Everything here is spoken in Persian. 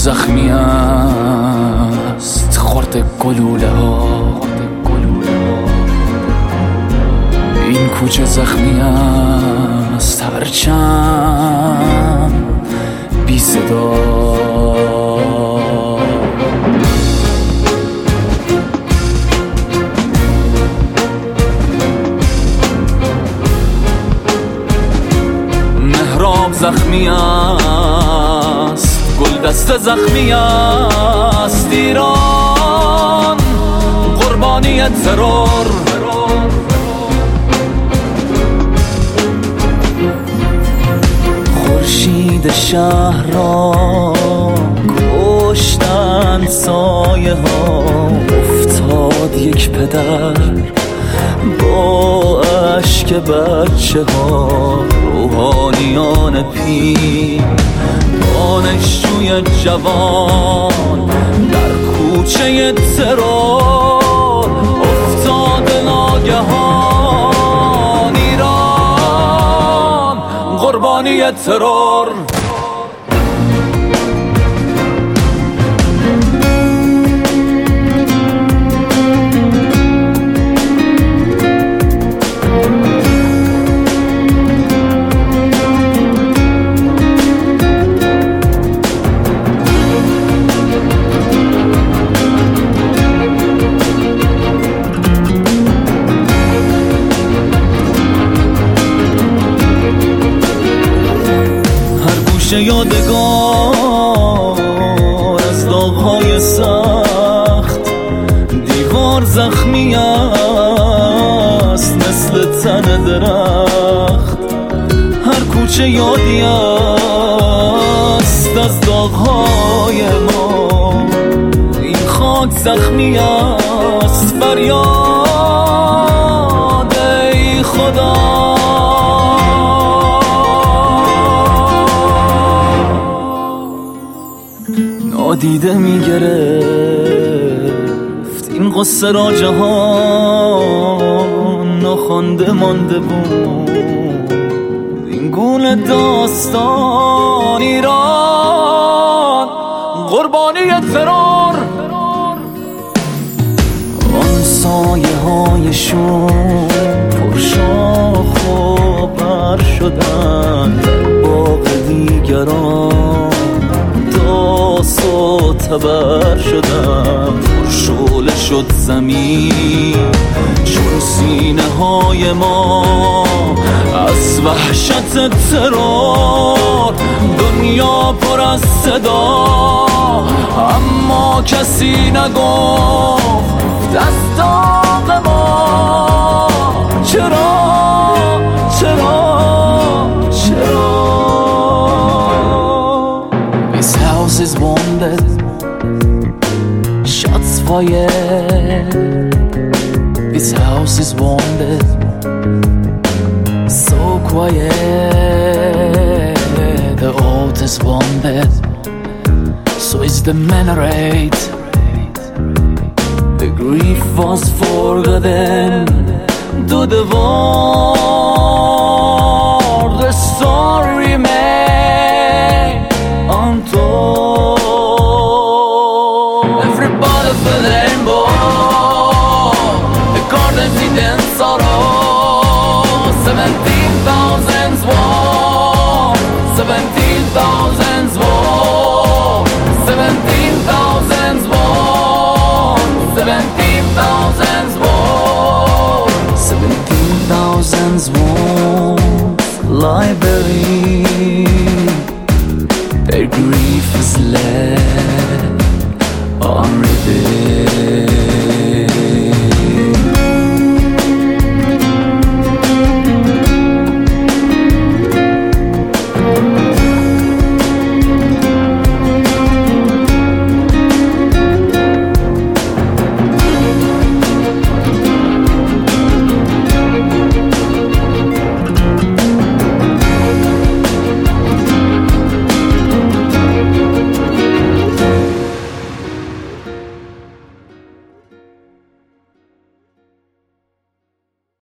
زخمی است خورد گلوله ها، این کوچه زخمی است هرچند بی صدا. مهراب زخمی است، گلدسته زخمی است، ایران قربانی ترور. خورشید شهر را کشتند سایه ها، افتاد یک پدر با اشک بچه ها. روحانیان پیر، دانشجوی جوان در کوچه ترور افتاد ناگهان. ایران قربانی ترور. یادگار از داغ‌های سخت، دیوار زخمی است مثل تن درخت. هر کوچه یادی است از داغ‌های ما، این خاک زخمی است. فریاد ای خدا، نادیده میگرفت این قصه را جهان، ناخوانده مانده بود این گونه داستان. ایران قربانی ترور. آن سایه هایشون پرشاخ و بر شدن، باغ دیگران داس و تبر شدم. شعله شد زمین چون سینه های ما از وحشت ترور. دنیا پر از صدا اما کسی نگفت از داغ ما. چرا چرا چرا؟ This house is wounded, shots fired. This house is wounded, so quiet. The oath is wounded, so is the minaret. The grief was forgotten to the war. The story remained untold. Everybody feel the rainbow, the gardens in sorrow.